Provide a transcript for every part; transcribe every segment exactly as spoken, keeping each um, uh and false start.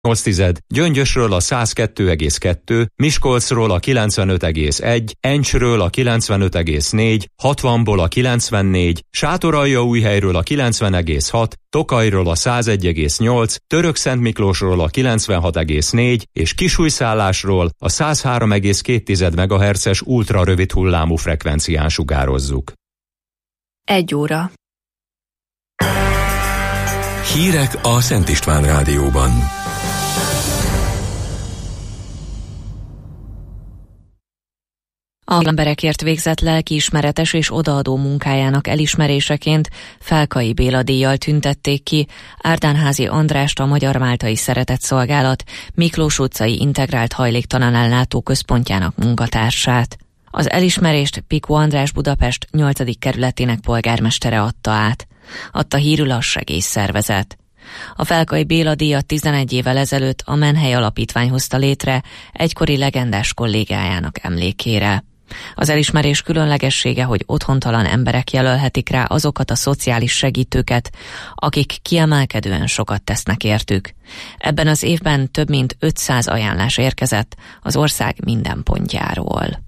tized, Gyöngyösről a száz kettő egész kettő, Miskolcról a kilencvenöt egész egy, Encsről a kilencvenöt egész négy, hatvanból a kilencvennégy, Sátoraljaújhelyről a kilencven egész hat, Tokajról a száz egy egész nyolc, Törökszentmiklósról a kilencvenhat egész négy és Kisújszállásról a száz három egész két megahertzes ultra rövid hullámú frekvencián sugározzuk. Egy óra. Hírek a Szent István Rádióban. A emberekért végzett lelkiismeretes és odaadó munkájának elismeréseként Felkai Béla díjjal tüntették ki Árdánházi Andrást, a Magyar Máltai Szeretetszolgálat Miklós utcai integrált hajléktalan ellátó központjának munkatársát. Az elismerést Pikó András Budapest nyolcadik kerületének polgármestere adta át. Adta hírül a segélyszervezet. A Felkai Béla díjat tizenegy évvel ezelőtt a Menhely Alapítvány hozta létre egykori legendás kollégájának emlékére. Az elismerés különlegessége, hogy otthontalan emberek jelölhetik rá azokat a szociális segítőket, akik kiemelkedően sokat tesznek értük. Ebben az évben több mint ötszáz ajánlás érkezett az ország minden pontjáról.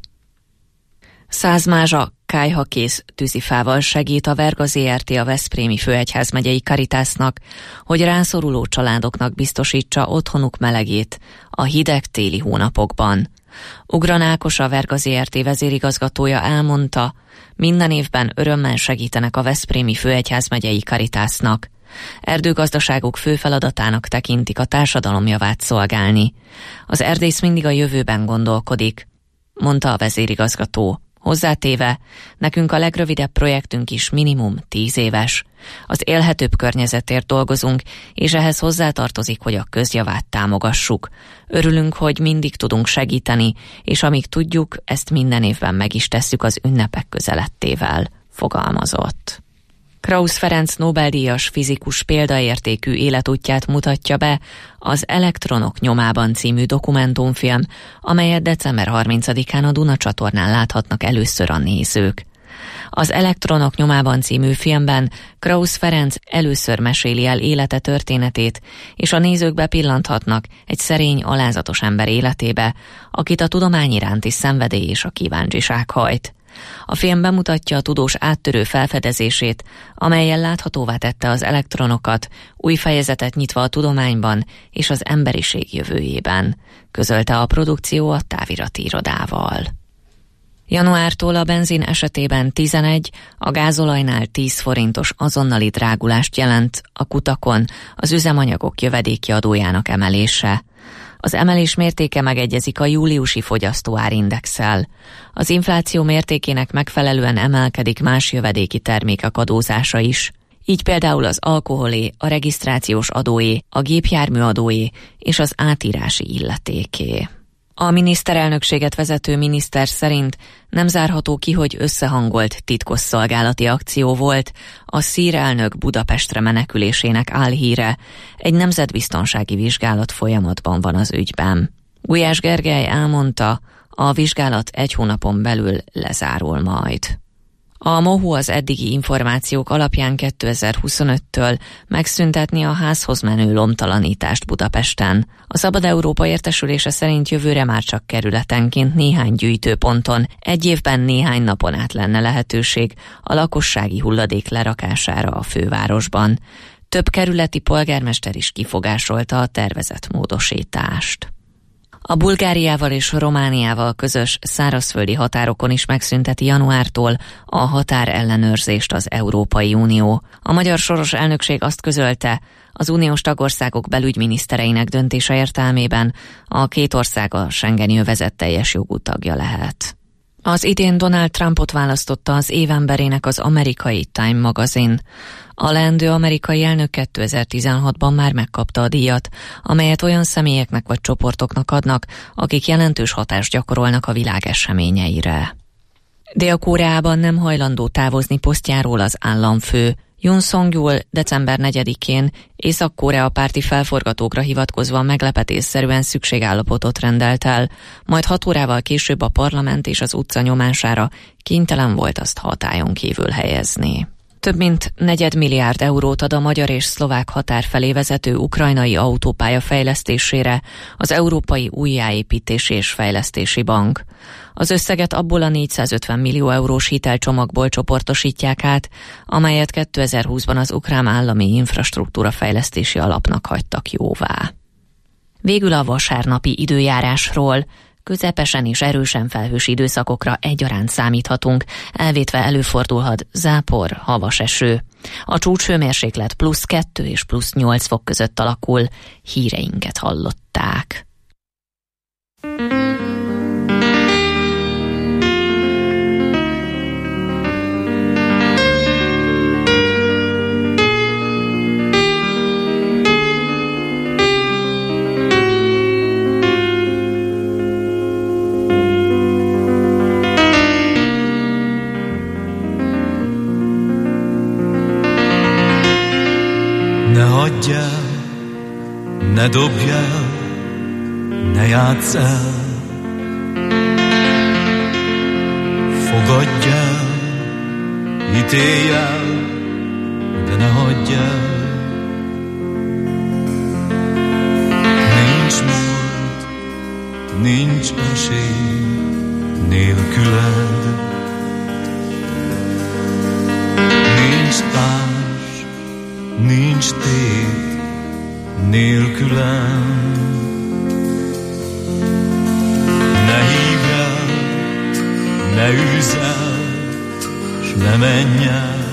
Száz mázsa kályhakész tűzifával segít a Verga zé er té a Veszprémi Főegyházmegyei Caritasnak, hogy rászoruló családoknak biztosítsa otthonuk melegét a hideg téli hónapokban. Ugran Ákos, a Verga zé er té vezérigazgatója elmondta, minden évben örömmel segítenek a Veszprémi Főegyházmegyei Caritasnak. Erdőgazdaságuk fő feladatának tekintik a társadalom javát szolgálni. Az erdész mindig a jövőben gondolkodik, mondta a vezérigazgató. Hozzátéve, nekünk a legrövidebb projektünk is minimum tíz éves. Az élhetőbb környezetért dolgozunk, és ehhez hozzátartozik, hogy a közjavát támogassuk. Örülünk, hogy mindig tudunk segíteni, és amíg tudjuk, ezt minden évben meg is tesszük az ünnepek közelettével, fogalmazott. Krausz Ferenc Nobel-díjas fizikus példaértékű életútját mutatja be az Elektronok nyomában című dokumentumfilm, amelyet december harmincadikán a Duna csatornán láthatnak először a nézők. Az Elektronok nyomában című filmben Krausz Ferenc először meséli el élete történetét, és a nézők bepillanthatnak egy szerény, alázatos ember életébe, akit a tudomány iránti szenvedély és a kíváncsiság hajt. A film bemutatja a tudós áttörő felfedezését, amellyel láthatóvá tette az elektronokat, új fejezetet nyitva a tudományban és az emberiség jövőjében, közölte a produkció a távirati irodával. Januártól a benzin esetében tizenegy, a gázolajnál tíz forintos azonnali drágulást jelent a kutakon az üzemanyagok jövedéki adójának emelése. Az emelés mértéke megegyezik a júliusi fogyasztóárindexsel. Az infláció mértékének megfelelően emelkedik más jövedéki termékek adózása is. Így például az alkoholé, a regisztrációs adóé, a gépjármű adóé és az átírási illetéké. A miniszterelnökséget vezető miniszter szerint nem zárható ki, hogy összehangolt titkosszolgálati akció volt a szír elnök Budapestre menekülésének álhíre. Egy nemzetbiztonsági vizsgálat folyamatban van az ügyben. Gulyás Gergely elmondta, a vizsgálat egy hónapon belül lezárul majd. A MOHU az eddigi információk alapján kétezer-huszonöttől megszüntetni a házhoz menő lomtalanítást Budapesten. A Szabad Európa értesülése szerint jövőre már csak kerületenként néhány gyűjtőponton, egy évben néhány napon át lenne lehetőség a lakossági hulladék lerakására a fővárosban. Több kerületi polgármester is kifogásolta a tervezett módosítást. A Bulgáriával és Romániával közös szárazföldi határokon is megszünteti januártól a határellenőrzést az Európai Unió. A magyar soros elnökség azt közölte, az uniós tagországok belügyminisztereinek döntése értelmében a két ország a schengeni övezet teljes jogú tagja lehet. Az idén Donald Trumpot választotta az évemberének az amerikai Time magazin. A leendő amerikai elnök kétezer-tizenhatban már megkapta a díjat, amelyet olyan személyeknek vagy csoportoknak adnak, akik jelentős hatást gyakorolnak a világ eseményeire. Dél-Koreában nem hajlandó távozni posztjáról az államfő. Yoon Song-jul december negyedikén Észak-Korea párti felforgatókra hivatkozva meglepetésszerűen szükségállapotot rendelt el, majd hat órával később a parlament és az utca nyomására kénytelen volt azt hatályon kívül helyezni. Több mint negyed milliárd eurót ad a magyar és szlovák határ felé vezető ukrajnai autópálya fejlesztésére az Európai Újjáépítési és Fejlesztési Bank. Az összeget abból a négyszázötven millió eurós hitelcsomagból csoportosítják át, amelyet kétezer-húszban az ukrán állami infrastruktúra fejlesztési alapnak hagytak jóvá. Végül a vasárnapi időjárásról. Közepesen és erősen felhős időszakokra egyaránt számíthatunk, elvétve előfordulhat zápor, havas eső. A csúcshőmérséklet plusz kettő és plusz nyolc fok között alakul. Híreinket hallották. Ne hagyj el, ne dobj el, ne játsz el, fogadj el, ítélj el, de ne hagyj el. Nincs múlt, nincs esély nélküled, nincs társ, nincs tét nélkülem. Ne hívj el, ne üzz el, s ne menj el.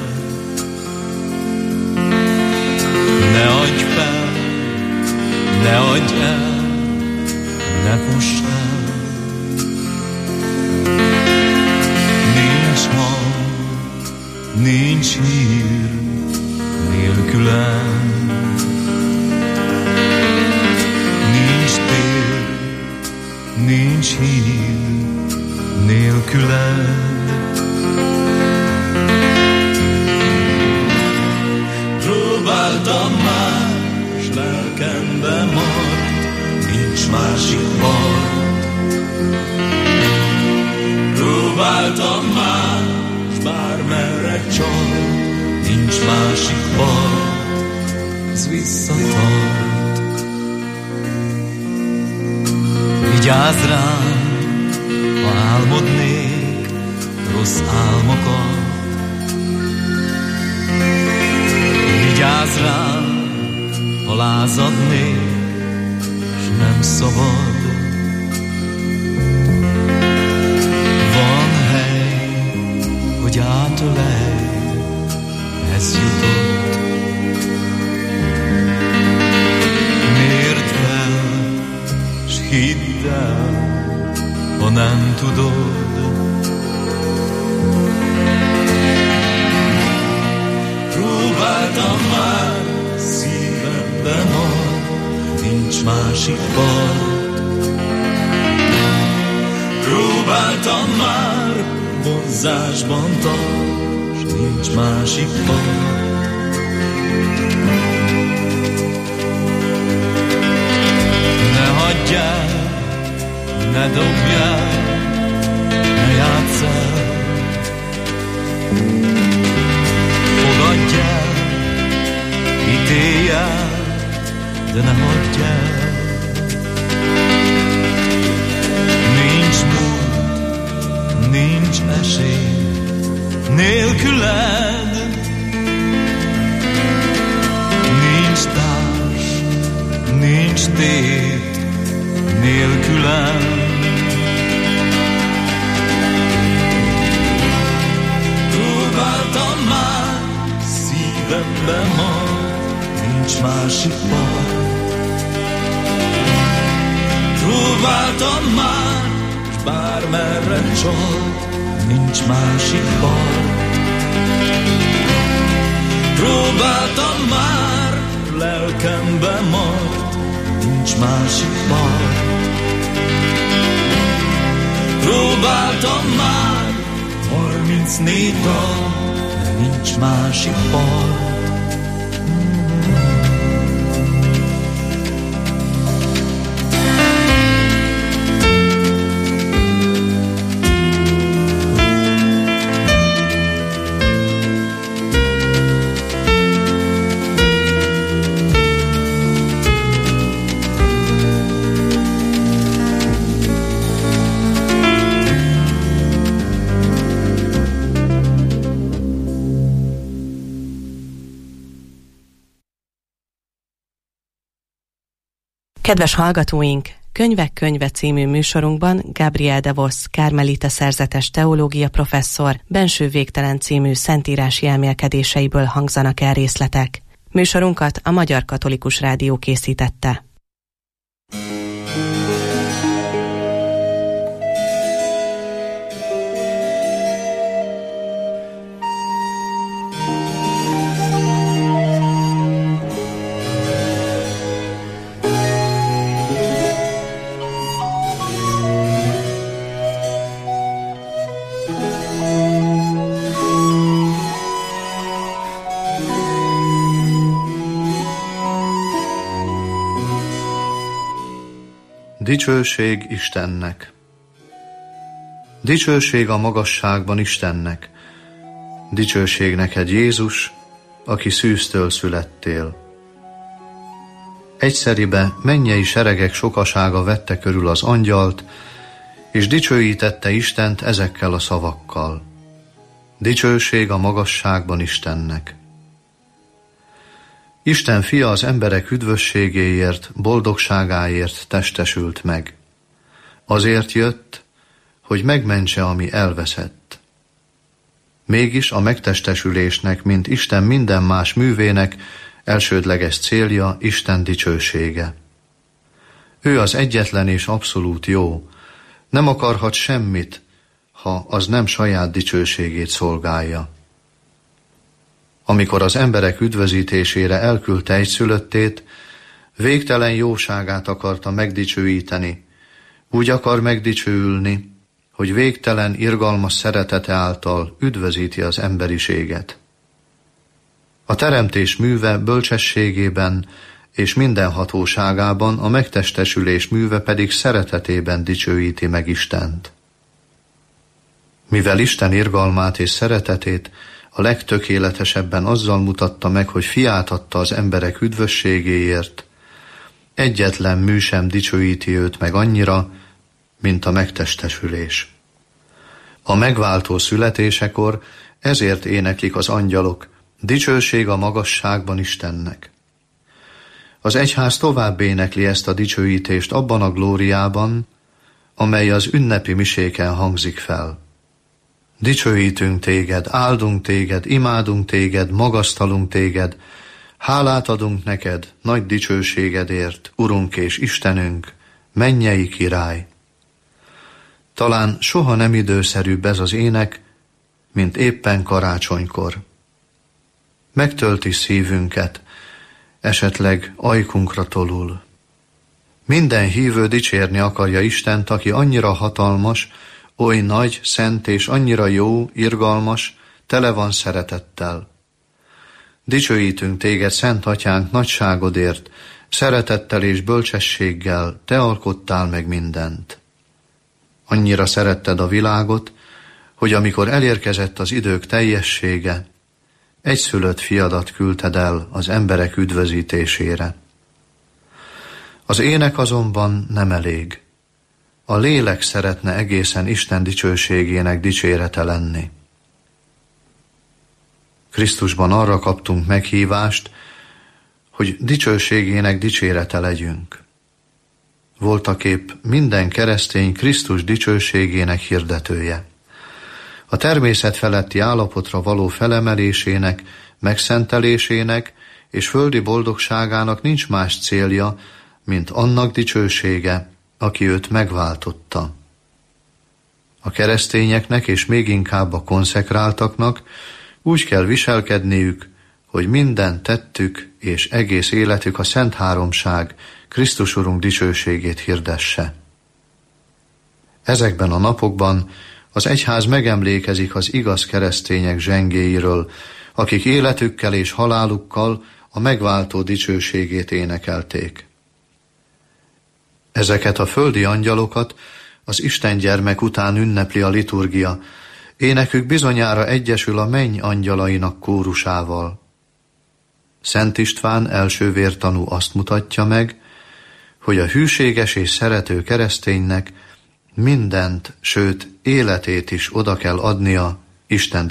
Ne adj fel, ne adj el, ne fuss el. Nincs hang, nincs hír nélkülem. Nincs tér, nincs hír nélküled. Próbáltam már, s lelkembe maradt, nincs másik part. Próbáltam már, s bármerre csalt, nincs másik part, ez visszatart. Vigyázz rám, ha álmodnék rossz álmokat. Vigyázz rám, ha lázadnék, s nem szabad. Van hely, hogy átölelj, ez jutott. Mérd fel, s hidd el, ha nem tudod. Próbáltam már, szívembe maradt, nincs másik part. Próbáltam már, vonzásban tart, s nincs másik part. Ne hagyj el, ne dobj el, ne játsz el. Fogadj el, ítélj el, de ne hagyj el. Nincs múlt, nincs esély nélküled. Nincs társ, nincs tét nélkülem. Próbáltam már, szívembe maradt, nincs másik part. Próbáltam már, s bármerre csalt, nincs másik part. Próbáltam már, lelkembe maradt, nincs másik part. Próbáltam már, harmincnégy dal, de nincs másik part. Kedves hallgatóink! Könyvek könyve című műsorunkban Gabriel de Vos, kármelita szerzetes teológia professzor Benső végtelen című szentírási elmélkedéseiből hangzanak el részletek. Műsorunkat a Magyar Katolikus Rádió készítette. Dicsőség Istennek. Dicsőség a magasságban Istennek. Dicsőség neked, Jézus, aki szűztől születtél. Egyszeribe mennyei seregek sokasága vette körül az angyalt, és dicsőítette Istent ezekkel a szavakkal. Dicsőség a magasságban Istennek. Isten fia az emberek üdvösségéért, boldogságáért testesült meg. Azért jött, hogy megmentse, ami elveszett. Mégis a megtestesülésnek, mint Isten minden más művének elsődleges célja Isten dicsősége. Ő az egyetlen és abszolút jó, nem akarhat semmit, ha az nem saját dicsőségét szolgálja. Amikor az emberek üdvözítésére elküldte egyszülöttét, végtelen jóságát akarta megdicsőíteni, úgy akar megdicsőülni, hogy végtelen irgalmas szeretete által üdvözíti az emberiséget. A teremtés műve bölcsességében és mindenhatóságában, a megtestesülés műve pedig szeretetében dicsőíti meg Istent. Mivel Isten irgalmát és szeretetét a legtökéletesebben azzal mutatta meg, hogy fiát adta az emberek üdvösségéért, egyetlen mű sem dicsőíti őt meg annyira, mint a megtestesülés. A megváltó születésekor ezért éneklik az angyalok, dicsőség a magasságban Istennek. Az egyház tovább énekli ezt a dicsőítést abban a glóriában, amely az ünnepi miséken hangzik fel. Dicsőítünk téged, áldunk téged, imádunk téged, magasztalunk téged, hálát adunk neked nagy dicsőségedért, Urunk és Istenünk, mennyei király. Talán soha nem időszerűbb ez az ének, mint éppen karácsonykor. Megtölti szívünket, esetleg ajkunkra tolul. Minden hívő dicsérni akarja Istent, aki annyira hatalmas, oly nagy, szent és annyira jó, irgalmas, tele van szeretettel. Dicsőítünk téged, Szent Atyánk, nagyságodért, szeretettel és bölcsességgel te alkottál meg mindent. Annyira szeretted a világot, hogy amikor elérkezett az idők teljessége, egyszülött fiadat küldted el az emberek üdvözítésére. Az ének azonban nem elég. A lélek szeretne egészen Isten dicsőségének dicsérete lenni. Krisztusban arra kaptunk meghívást, hogy dicsőségének dicsérete legyünk. Voltaképp minden keresztény Krisztus dicsőségének hirdetője. A természet feletti állapotra való felemelésének, megszentelésének és földi boldogságának nincs más célja, mint annak dicsősége, aki őt megváltotta. A keresztényeknek és még inkább a konszekráltaknak úgy kell viselkedniük, hogy minden tettük és egész életük a Szent Háromság, Krisztus Urunk dicsőségét hirdesse. Ezekben a napokban az egyház megemlékezik az igaz keresztények zsengéiről, akik életükkel és halálukkal a megváltó dicsőségét énekelték. Ezeket a földi angyalokat az Isten gyermek után ünnepli a liturgia, énekük bizonyára egyesül a menny angyalainak kórusával. Szent István első vértanú azt mutatja meg, hogy a hűséges és szerető kereszténynek mindent, sőt életét is oda kell adnia Isten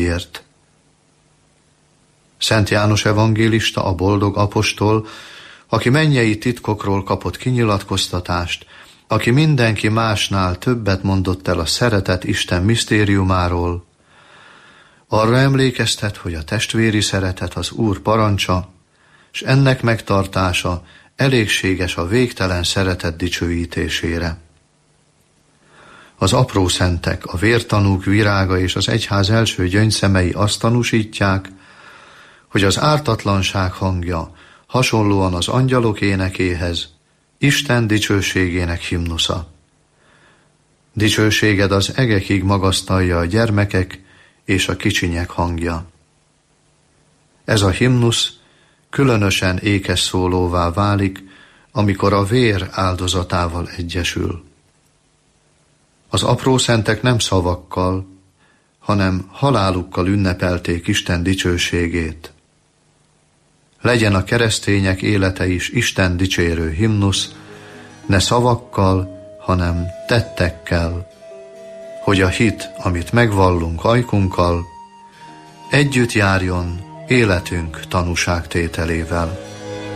Szent János evangélista, a boldog apostol, aki mennyei titkokról kapott kinyilatkoztatást, aki mindenki másnál többet mondott el a szeretet Isten misztériumáról, arra emlékeztet, hogy a testvéri szeretet az Úr parancsa, és ennek megtartása elégséges a végtelen szeretet dicsőítésére. Az apró szentek, a vértanúk virága és az egyház első gyöngyszemei azt tanúsítják, hogy az ártatlanság hangja hasonlóan az angyalok énekéhez Isten dicsőségének himnusza. Dicsőséged az egekig magasztalja a gyermekek és a kicsinyek hangja. Ez a himnusz különösen ékes szólóvá válik, amikor a vér áldozatával egyesül. Az apró szentek nem szavakkal, hanem halálukkal ünnepelték Isten dicsőségét. Legyen a keresztények élete is Isten dicsérő himnusz, ne szavakkal, hanem tettekkel, hogy a hit, amit megvallunk ajkunkkal, együtt járjon életünk tanúságtételével.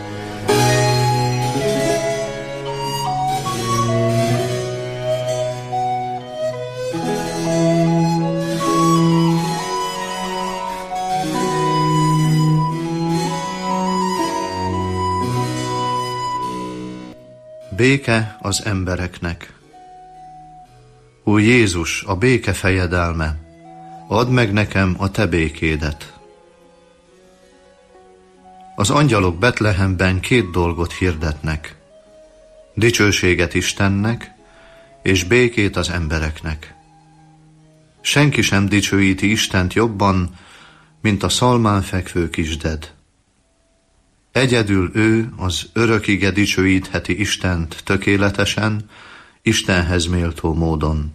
Béke az embereknek. Úr Jézus, a béke fejedelme, add meg nekem a te békédet. Az angyalok Betlehemben két dolgot hirdetnek: dicsőséget Istennek, és békét az embereknek. Senki sem dicsőíti Istent jobban, mint a szalmán fekvő kisded. Egyedül ő az örökige dicsőítheti Istent tökéletesen, Istenhez méltó módon.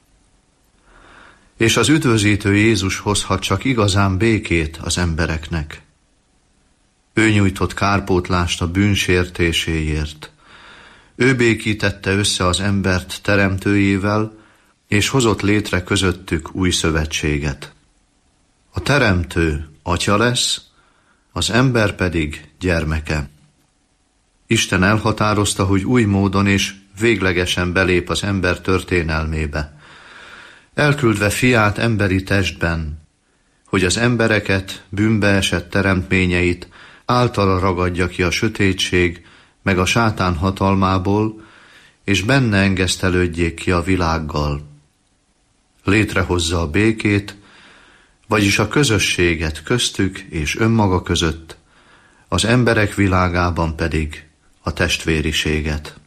És az üdvözítő Jézus hozhat csak igazán békét az embereknek. Ő nyújtott kárpótlást a bűnsértéséért. Ő békítette össze az embert teremtőjével, és hozott létre közöttük új szövetséget. A teremtő atya lesz, az ember pedig gyermeke. Isten elhatározta, hogy új módon és véglegesen belép az ember történelmébe, elküldve fiát emberi testben, hogy az embereket, bűnbe esett teremtményeit általa ragadja ki a sötétség, meg a sátán hatalmából, és benne engesztelődjék ki a világgal. Létrehozza a békét, vagyis a közösséget köztük és önmaga között, az emberek világában pedig a testvériséget.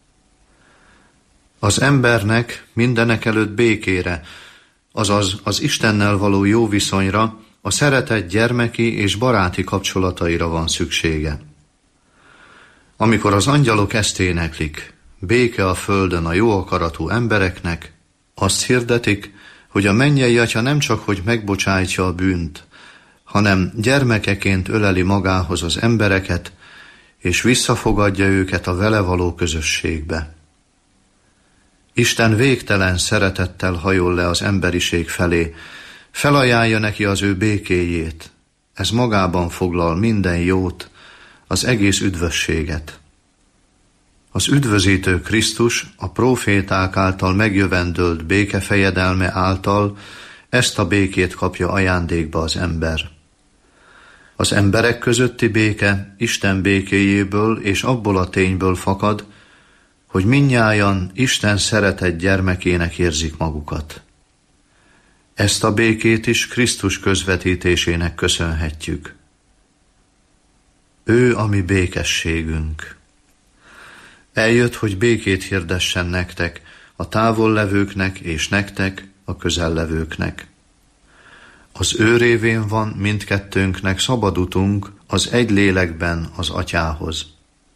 Az embernek mindenekelőtt békére, azaz az Istennel való jó viszonyra, a szeretett gyermeki és baráti kapcsolataira van szüksége. Amikor az angyalok ezt éneklik, béke a földön a jó akaratú embereknek, azt hirdetik, hogy a mennyei Atya nem csak hogy megbocsájtja a bűnt, hanem gyermekeként öleli magához az embereket, és visszafogadja őket a vele való közösségbe. Isten végtelen szeretettel hajol le az emberiség felé, felajánlja neki az ő békéjét. Ez magában foglal minden jót, az egész üdvösséget. Az üdvözítő Krisztus a próféták által megjövendölt békefejedelme által ezt a békét kapja ajándékba az ember. Az emberek közötti béke Isten békéjéből és abból a tényből fakad, hogy mindnyájan Isten szeretett gyermekének érzik magukat. Ezt a békét is Krisztus közvetítésének köszönhetjük. Ő a mi békességünk. Eljött, hogy békét hirdessen nektek, a távollevőknek és nektek, a közellevőknek. Az ő révén van mindkettőnknek szabad utunk az egy lélekben az Atyához.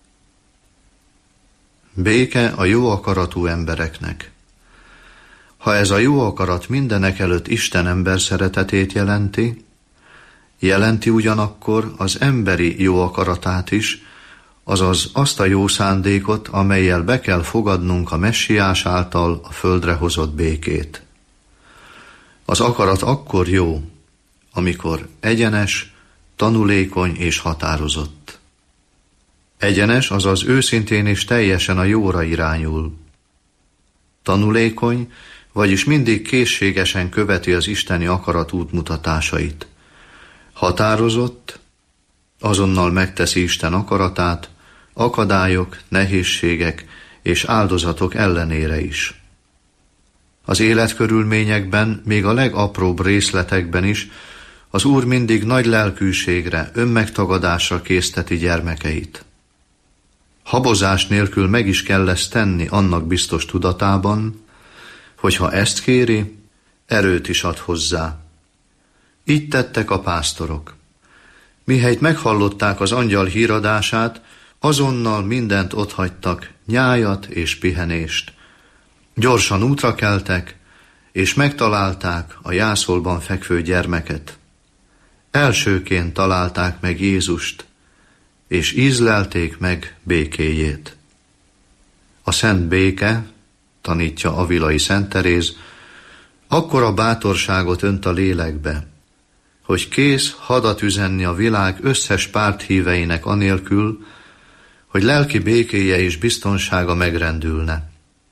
Béke a jó akaratú embereknek. Ha ez a jó akarat mindenekelőtt Isten ember szeretetét jelenti, jelenti ugyanakkor az emberi jó akaratát is, azaz azt a jó szándékot, amellyel be kell fogadnunk a Messiás által a földre hozott békét. Az akarat akkor jó, amikor egyenes, tanulékony és határozott. Egyenes, azaz őszintén és teljesen a jóra irányul. Tanulékony, vagyis mindig készségesen követi az isteni akarat útmutatásait. Határozott, azonnal megteszi Isten akaratát, akadályok, nehézségek és áldozatok ellenére is. Az életkörülményekben, még a legapróbb részletekben is az Úr mindig nagy lelkűségre, önmegtagadásra készteti gyermekeit. Habozás nélkül meg is kell ezt tenni annak biztos tudatában, hogy ha ezt kéri, erőt is ad hozzá. Így tettek a pásztorok. Mihelyt meghallották az angyal híradását, azonnal mindent otthagytak, nyájat és pihenést. Gyorsan útra keltek, és megtalálták a jászolban fekvő gyermeket. Elsőként találták meg Jézust, és ízlelték meg békéjét. A szent béke, tanítja Avilai Szent Teréz, akkora bátorságot önt a lélekbe, hogy kész hadat üzenni a világ összes párthíveinek anélkül, hogy lelki békéje és biztonsága megrendülne.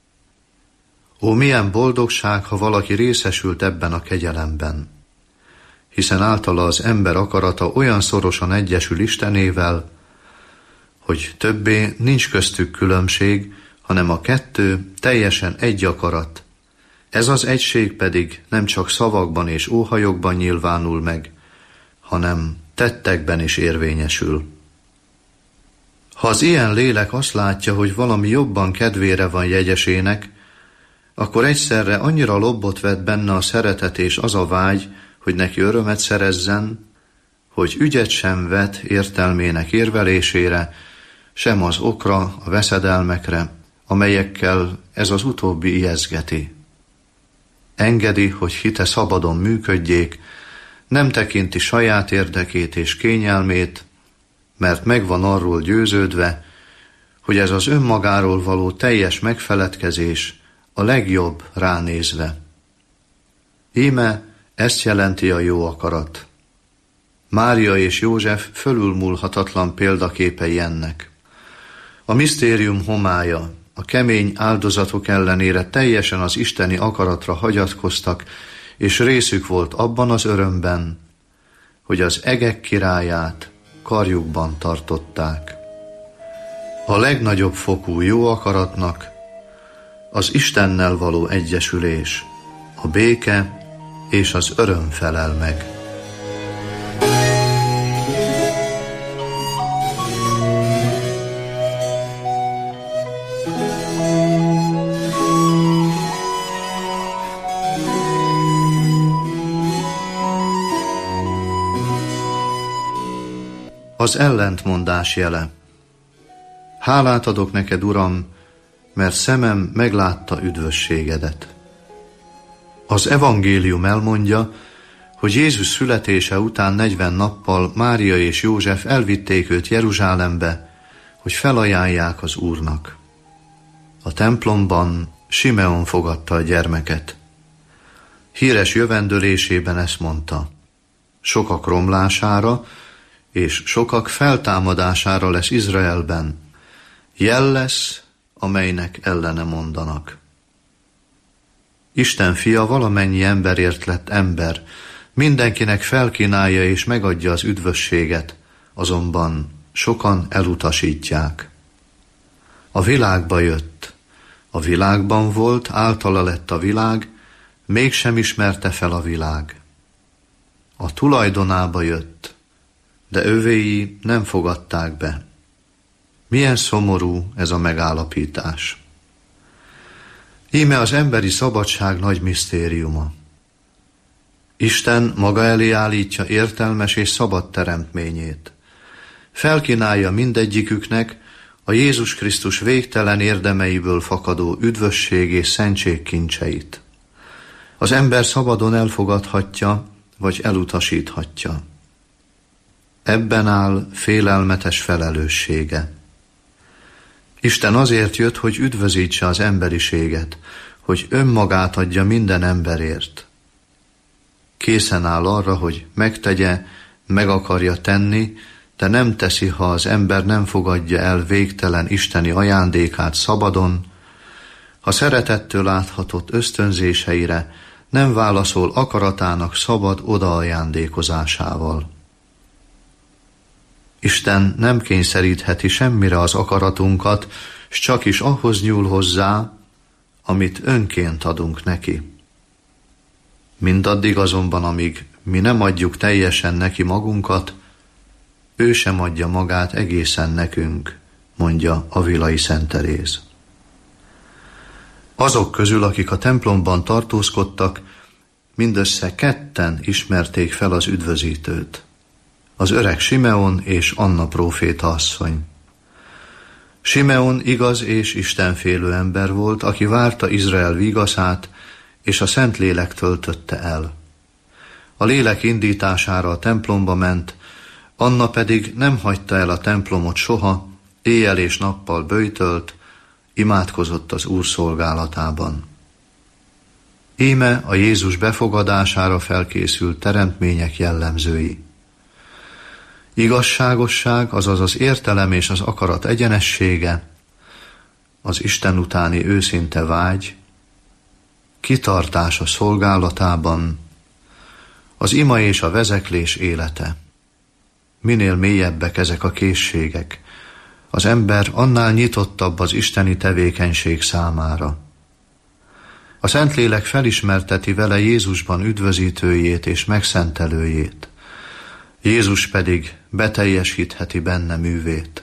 Ó, milyen boldogság, ha valaki részesült ebben a kegyelemben, hiszen általa az ember akarata olyan szorosan egyesül Istenével, hogy többé nincs köztük különbség, hanem a kettő teljesen egy akarat. Ez az egység pedig nem csak szavakban és óhajokban nyilvánul meg, hanem tettekben is érvényesül. Ha az ilyen lélek azt látja, hogy valami jobban kedvére van jegyesének, akkor egyszerre annyira lobbot vett benne a szeretet és az a vágy, hogy neki örömet szerezzen, hogy ügyet sem vet értelmének érvelésére, sem az okra, a veszedelmekre, amelyekkel ez az utóbbi ijeszgeti. Engedi, hogy hite szabadon működjék, nem tekinti saját érdekét és kényelmét, mert megvan arról győződve, hogy ez az önmagáról való teljes megfeledkezés a legjobb ránézve. Íme ezt jelenti a jó akarat. Mária és József fölülmúlhatatlan példaképei ennek. A misztérium homálya, a kemény áldozatok ellenére teljesen az isteni akaratra hagyatkoztak, és részük volt abban az örömben, hogy az egek királyát karjukban tartották. A legnagyobb fokú jó akaratnak az Istennel való egyesülés, a béke és az öröm felel meg. Az ellentmondás jele. Hálát adok neked, Uram, mert szemem meglátta üdvösségedet. Az evangélium elmondja, hogy Jézus születése után negyven nappal Mária és József elvitték őt Jeruzsálembe, hogy felajánlják az Úrnak. A templomban Simeon fogadta a gyermeket. Híres jövendölésében ezt mondta: sokak romlására és sokak feltámadására lesz Izraelben, jel lesz, amelynek ellene mondanak. Isten fia valamennyi emberért lett ember, mindenkinek felkínálja és megadja az üdvösséget, azonban sokan elutasítják. A világba jött, a világban volt, általa lett a világ, mégsem ismerte fel a világ. A tulajdonába jött, de övéi nem fogadták be. Milyen szomorú ez a megállapítás. Íme az emberi szabadság nagy misztériuma. Isten maga elé állítja értelmes és szabad teremtményét. Felkínálja mindegyiküknek a Jézus Krisztus végtelen érdemeiből fakadó üdvösség és szentség kincseit. Az ember szabadon elfogadhatja, vagy elutasíthatja. Ebben áll félelmetes felelőssége. Isten azért jött, hogy üdvözítse az emberiséget, hogy önmagát adja minden emberért. Készen áll arra, hogy megtegye, meg akarja tenni, de nem teszi, ha az ember nem fogadja el végtelen isteni ajándékát szabadon, ha szeretettől áthatott ösztönzéseire nem válaszol akaratának szabad odaajándékozásával. Isten nem kényszerítheti semmire az akaratunkat, s csak is ahhoz nyúl hozzá, amit önként adunk neki. Mindaddig azonban, amíg mi nem adjuk teljesen neki magunkat, ő sem adja magát egészen nekünk, mondja Avilai Szent Teréz. Azok közül, akik a templomban tartózkodtak, mindössze ketten ismerték fel az üdvözítőt, az öreg Simeon és Anna próféta asszony. Simeon igaz és istenfélő ember volt, aki várta Izrael vigaszát, és a Szentlélek töltötte el. A lélek indítására a templomba ment, Anna pedig nem hagyta el a templomot soha, éjjel és nappal böjtölt, imádkozott az Úr szolgálatában. Íme a Jézus befogadására felkészült teremtmények jellemzői. Igazságosság, azaz az értelem és az akarat egyenessége, az Isten utáni őszinte vágy, kitartás a szolgálatában, az ima és a vezeklés élete. Minél mélyebbek ezek a készségek, az ember annál nyitottabb az isteni tevékenység számára. A Szentlélek felismerteti vele Jézusban üdvözítőjét és megszentelőjét, Jézus pedig beteljesítheti benne művét.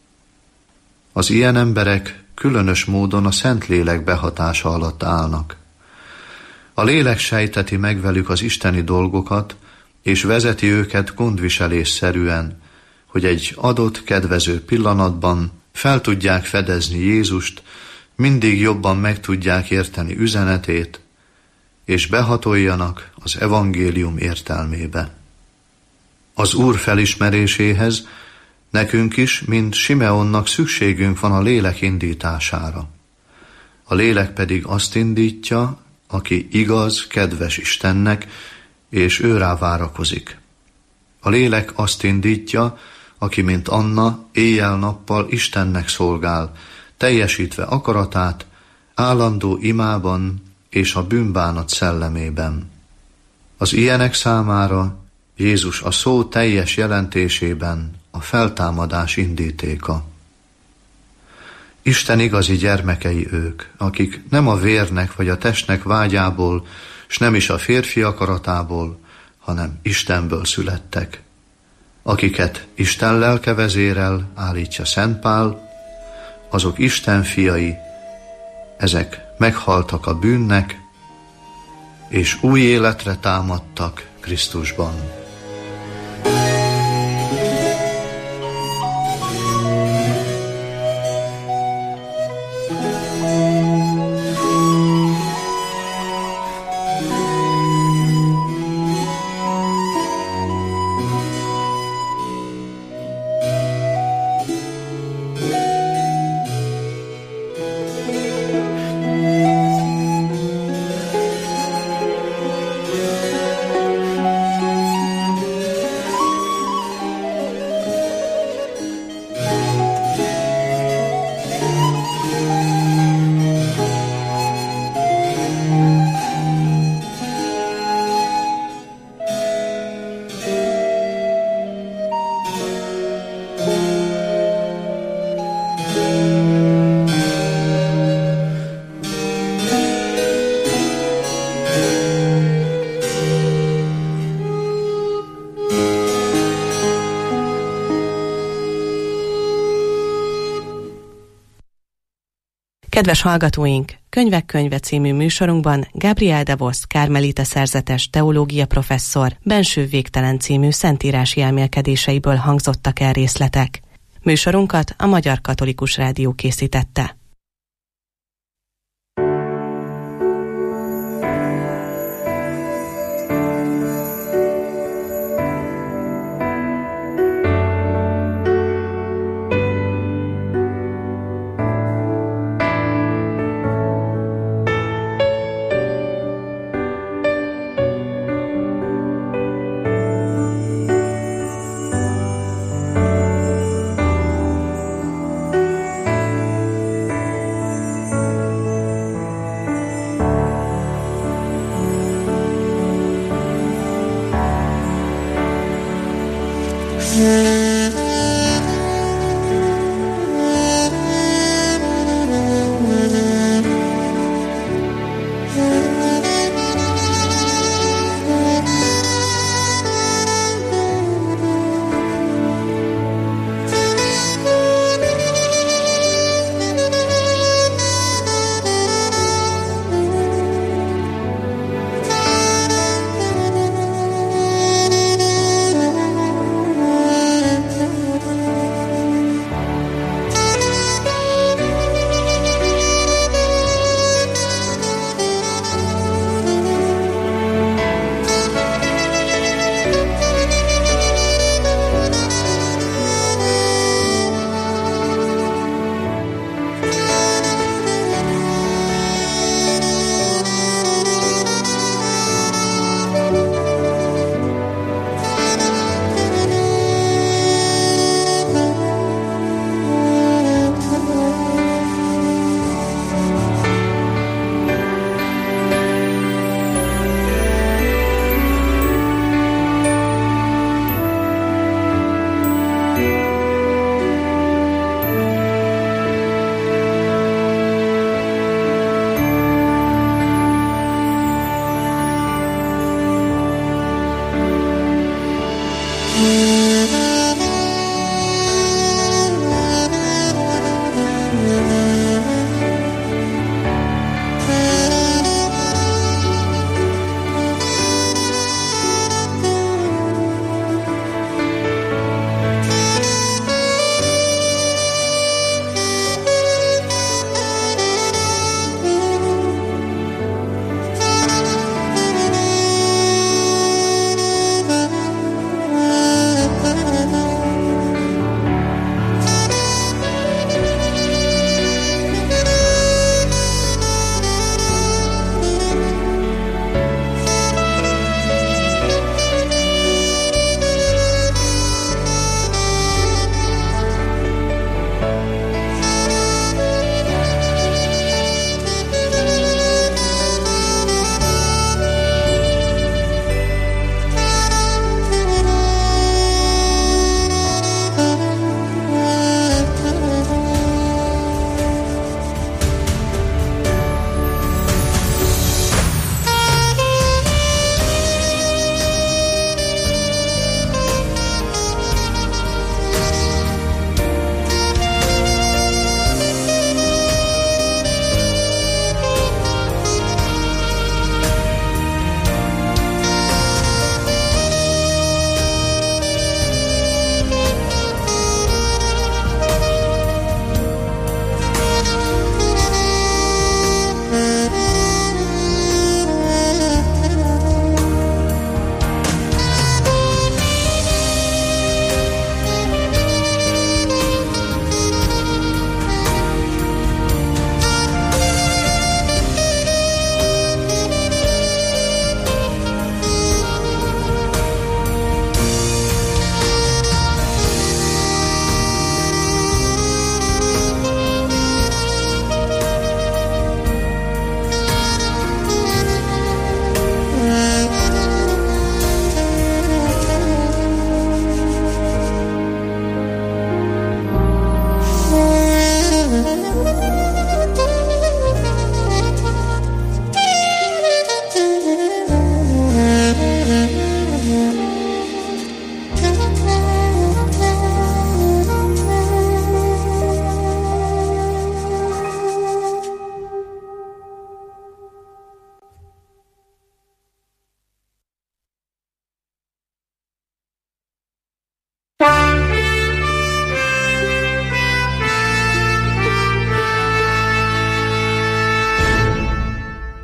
Az ilyen emberek különös módon a Szentlélek behatása alatt állnak. A lélek sejteti meg velük az isteni dolgokat, és vezeti őket gondviselésszerűen, hogy egy adott kedvező pillanatban fel tudják fedezni Jézust, mindig jobban meg tudják érteni üzenetét, és behatoljanak az evangélium értelmébe. Az Úr felismeréséhez nekünk is, mint Simeonnak szükségünk van a lélek indítására. A lélek pedig azt indítja, aki igaz, kedves Istennek, és ő rá várakozik. A lélek azt indítja, aki, mint Anna, éjjel-nappal Istennek szolgál, teljesítve akaratát, állandó imában és a bűnbánat szellemében. Az ilyenek számára Jézus a szó teljes jelentésében a feltámadás indítéka. Isten igazi gyermekei ők, akik nem a vérnek vagy a testnek vágyából, s nem is a férfi akaratából, hanem Istenből születtek, akiket Isten lelke vezérel, állítja Szent Pál, azok Isten fiai, ezek meghaltak a bűnnek, és új életre támadtak Krisztusban. Kedves hallgatóink, Könyvek könyve című műsorunkban Gabriel de Vos kármelita szerzetes teológia professzor Benső végtelen című szentírási elmélkedéseiből hangzottak el részletek. Műsorunkat a Magyar Katolikus Rádió készítette.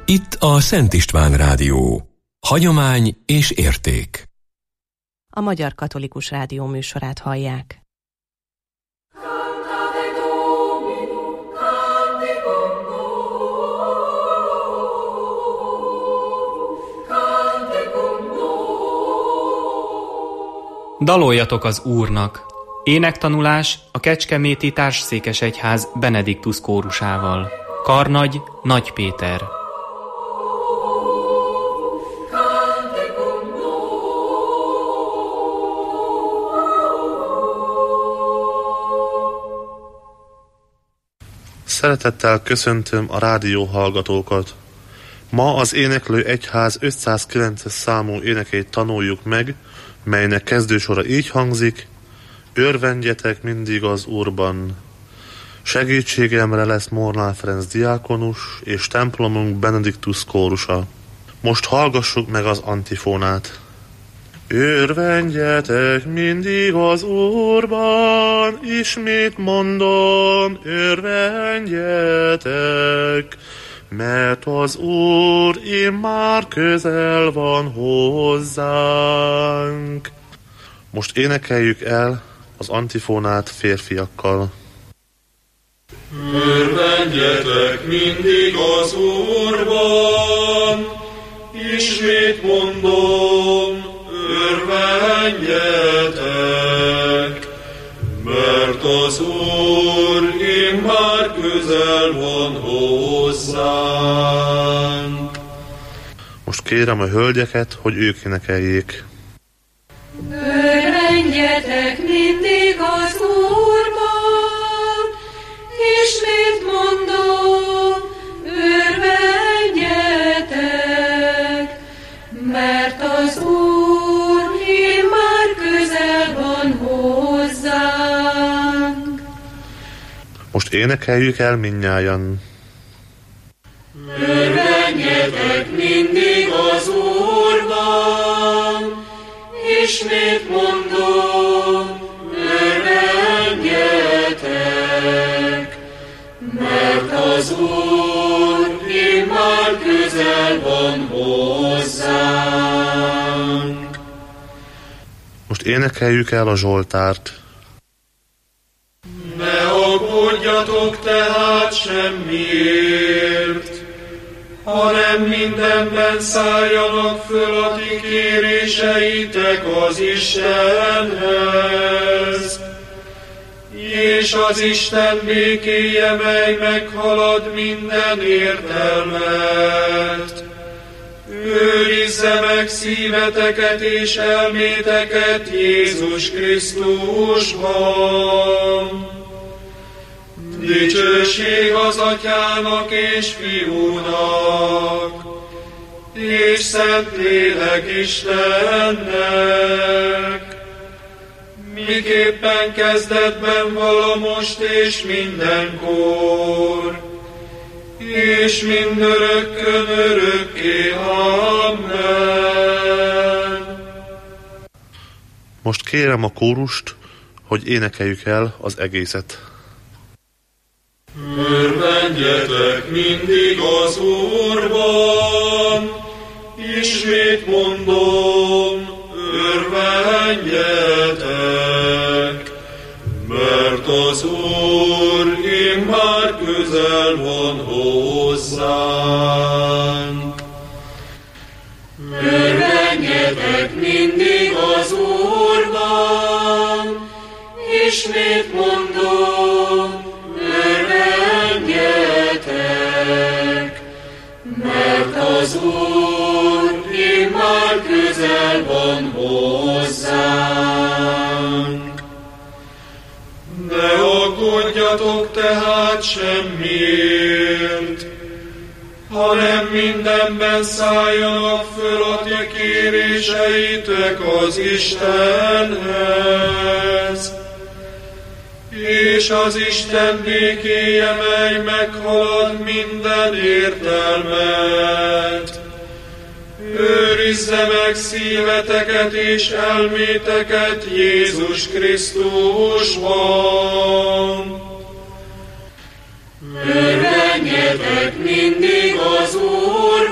Itt a Szent István Rádió. Hagyomány és érték. A Magyar Katolikus Rádió műsorát hallják. Daloljatok az Úrnak! Énektanulás a Kecskeméti Társszékesegyház Benediktus kórusával. Karnagy Nagy Péter. Szeretettel köszöntöm a rádió hallgatókat. Ma az Éneklő Egyház ötszázkilences számú énekét tanuljuk meg, melynek kezdősora így hangzik: Örvendjetek mindig az Úrban. Segítségemre lesz Molnár Ferenc diákonus és templomunk Benediktus kórusa. Most hallgassuk meg az antifónát. Örvendjetek mindig az Úrban, ismét mondom, örvendjetek, mert az Úr immár közel van hozzánk. Most énekeljük el az antifónát férfiakkal. Örvendjetek mindig az Úrban, ismét mondom, örvendjetek, mert az Úr immár közel van hozzánk. Most kérem a hölgyeket, hogy ők énekeljék. Örvendjetek mindig az Úrban, ismét mondom, örvendjetek, mert az Úr immár közel van hozzánk. Most énekeljük el mindnyájan. Örvendjetek mindig az Úrban, ismét mondom, örvendjetek, mert az Úr immár közel van hozzánk. Most énekeljük el a Zsoltárt. Ne aggódjatok tehát semmiért, hanem mindenben szálljanak föl a ti kéréseitek az Istenhez, és az Isten békéje, mely meghalad minden értelmet, őrizze meg szíveteket és elméteket Jézus Krisztusban. Dicsőség az Atyának és Fiúnak, és Szentlélek Istennek, miképpen kezdetben vala most és mindenkor, és mindörökkön örökké. Amen. Most kérem a kórust, hogy énekeljük el az egészet. Örvendjetek mindig az Úrban, ismét mondom, örvendjetek, mert az Úr immár közel van hozzánk. Örvendjetek mindig az Úrban, ismét mondom, örvendjetek, mert az Úr immár közel van hozzánk. Ne aggódjatok tehát semmiért, hanem mindenben szálljanak föl a ti kéréseitek az Istenhez, és az Isten békéje, mely meghalad minden értelmet, őrizze meg szíveteket és elméteket Jézus Krisztusban. Örvendjetek mindig az Úr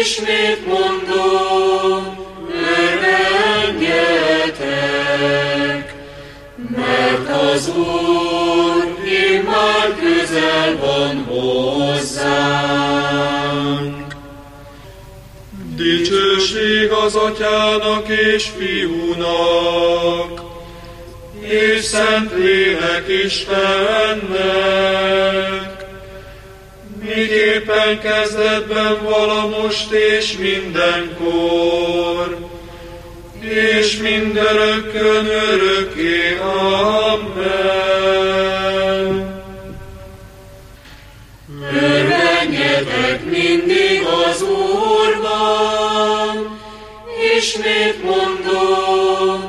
ismét mondom, örvendjetek, mert az Úr immár közel van hozzánk. Dicsőség az Atyának és Fiúnak, és Szentlélek Istennek, miképpen kezdetben vala most és mindenkor, és mindörökkön örökké. Amen. Örvendjetek mindig az Úrban, ismét mondom,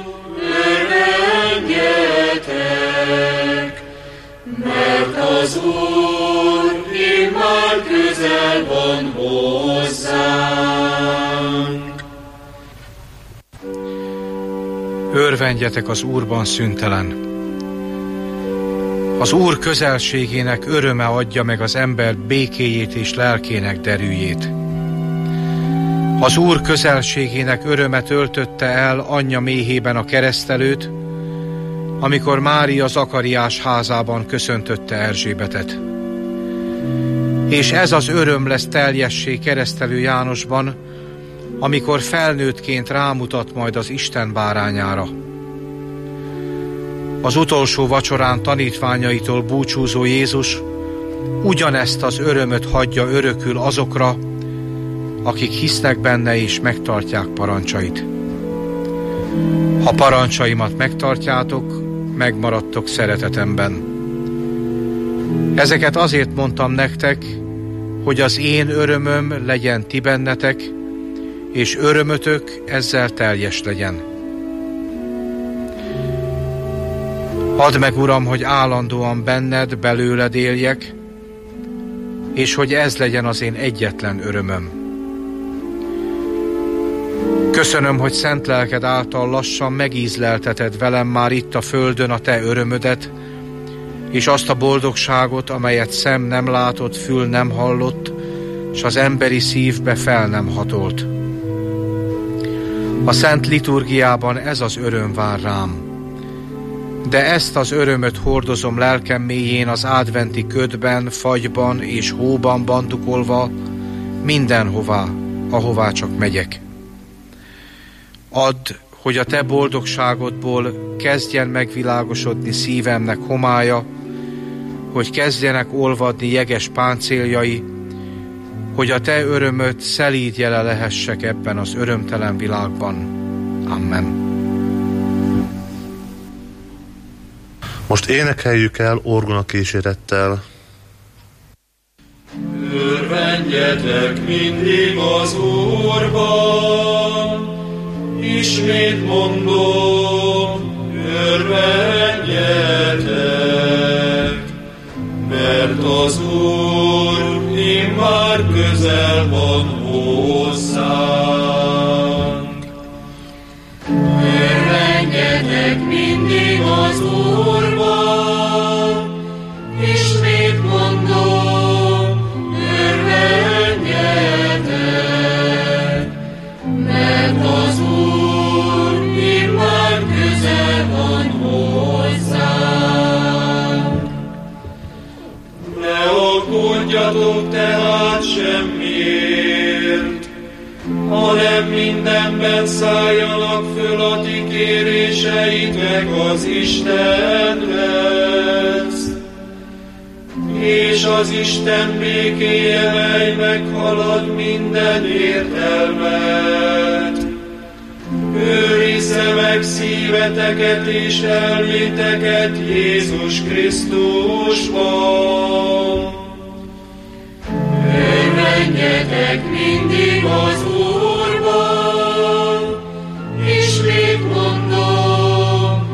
örvendjetek, mert az Úr immár közel van hozzánk. Örvendjetek az Úrban szüntelen. Az Úr közelségének öröme adja meg az ember békéjét és lelkének derűjét. Az Úr közelségének öröme töltötte el anyja méhében a keresztelőt, amikor Mária Zakariás házában köszöntötte Erzsébetet. És ez az öröm lesz teljessé keresztelő Jánosban, amikor felnőttként rámutat majd az Isten bárányára. Az utolsó vacsorán tanítványaitól búcsúzó Jézus ugyanezt az örömöt hagyja örökül azokra, akik hisznek benne és megtartják parancsait. Ha parancsaimat megtartjátok, megmaradtok szeretetemben. Ezeket azért mondtam nektek, hogy az én örömöm legyen ti bennetek, és örömötök ezzel teljes legyen. Add meg, Uram, hogy állandóan benned, belőled éljek, és hogy ez legyen az én egyetlen örömöm. Köszönöm, hogy szent lelked által lassan megízlelteted velem már itt a földön a te örömödet, és azt a boldogságot, amelyet szem nem látott, fül nem hallott, s az emberi szívbe fel nem hatolt. A szent liturgiában ez az öröm vár rám. De ezt az örömöt hordozom lelkem mélyén az adventi ködben, fagyban és hóban bandukolva, mindenhová, ahová csak megyek. Add, hogy a te boldogságodból kezdjen megvilágosodni szívemnek homálya, hogy kezdjenek olvadni jeges páncéljai, hogy a te örömöt szelíd jele lehessek ebben az örömtelen világban. Amen. Most énekeljük el orgona kísérettel. Örvendjetek mindig az Úrban, ismét mondom, örvendjetek, mert az Úr immár közel van hozzánk. Örvendjetek mindig az Úrban, ismét mondom, örvendjetek, mert az Úr immár közel van hozzánk. Ne aggódjatok tehát semmiért, hanem mindenben szálljanak föl a ti kéréseitek az Istenhez, és az Isten békéje, mely meghalad minden értelmet, őrizze meg szíveteket és elméteket Jézus Krisztusban. Örvendjetek mindig az Úrban, ismét mondom,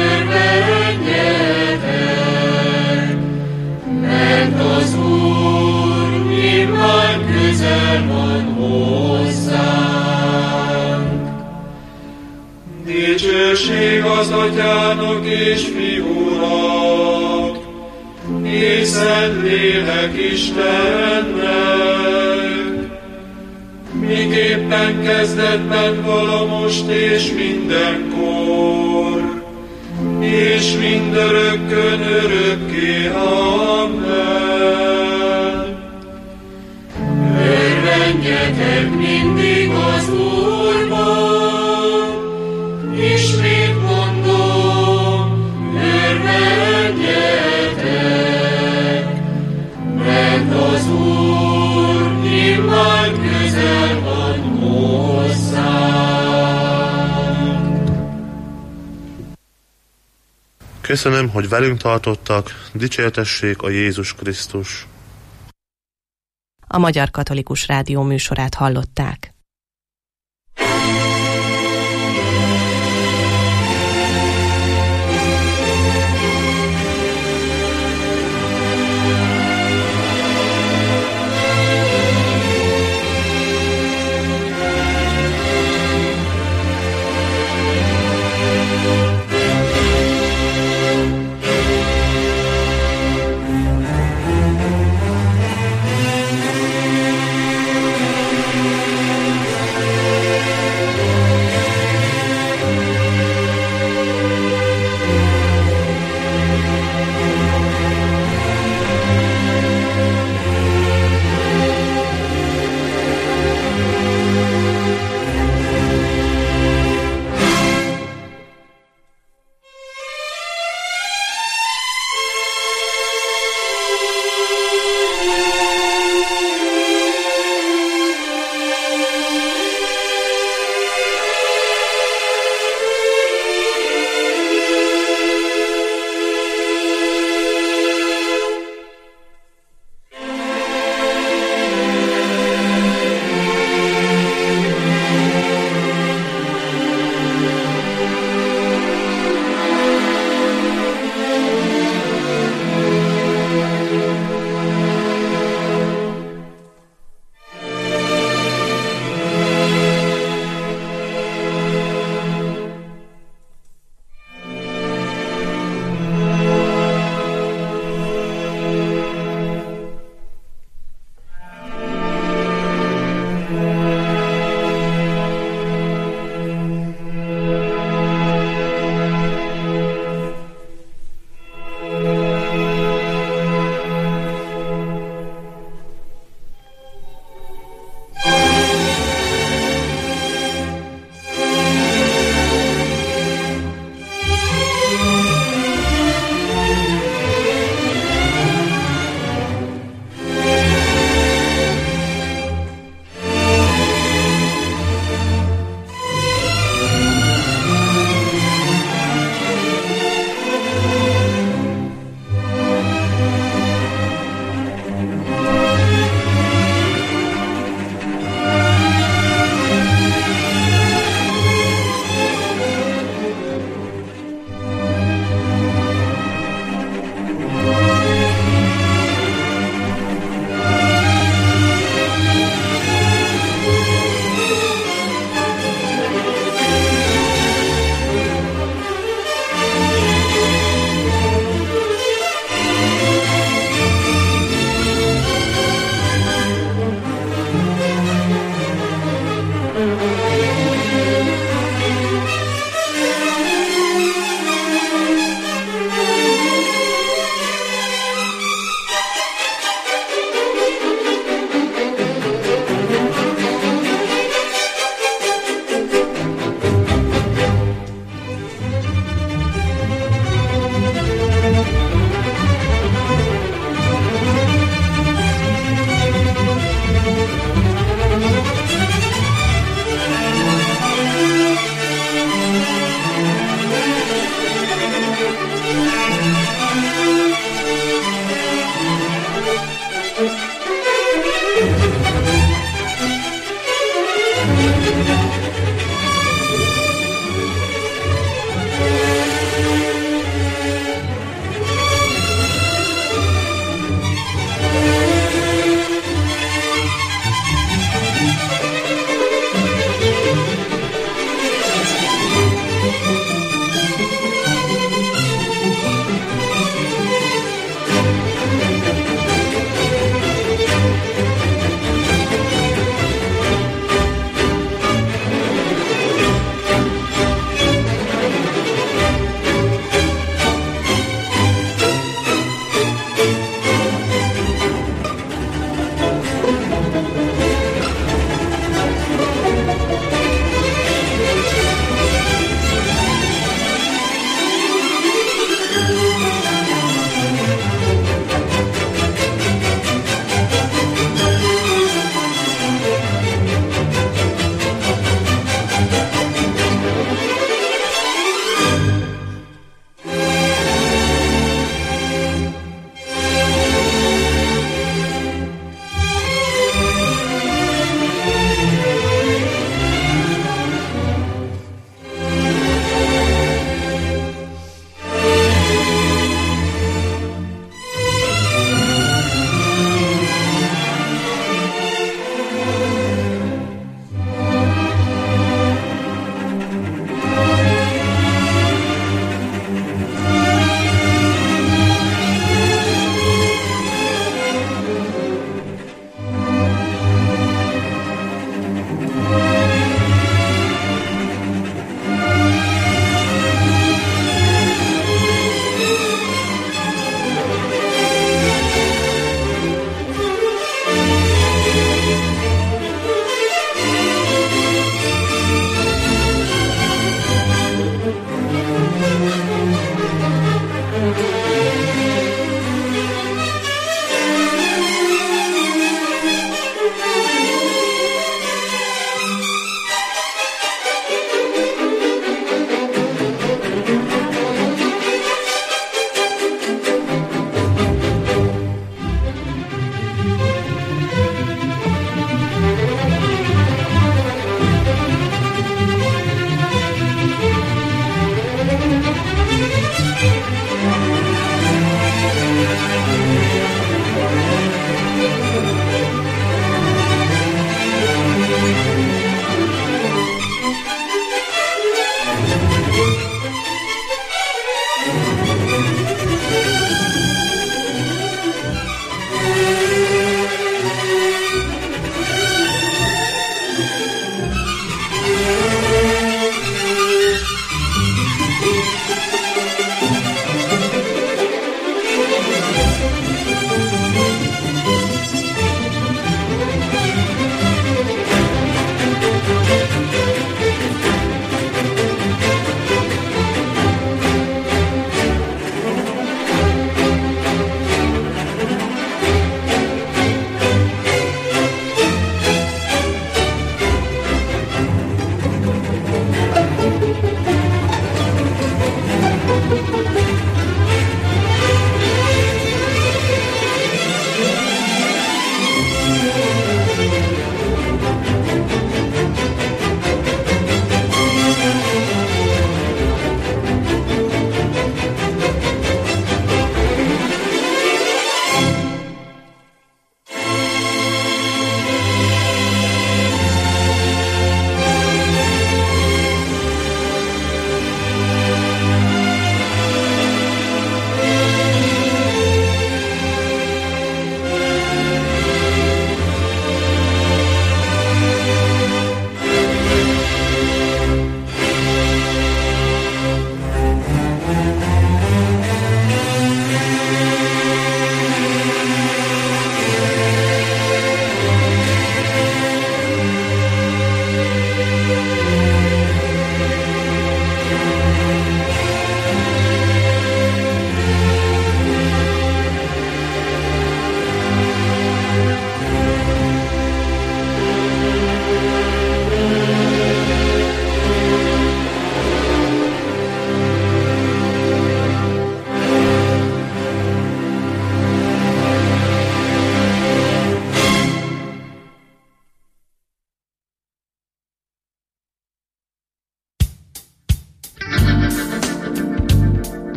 örvendjetek, mert az Úr immár közel van hozzánk. Dicsőség az Atyának és Fiúnak, és Szentlélek Istennek, miképpen kezdetben vala most és mindenkor, és mindörökkön örökké. Amen. Örvendjetek mindig az Úrban, ismét mondom, örvendjetek, mert az Úr immár közel van hozzánk. Köszönöm, hogy velünk tartottak, dicsértessék a Jézus Krisztus. A Magyar Katolikus Rádió műsorát hallották.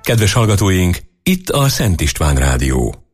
Kedves hallgatóink, itt a Szent István Rádió.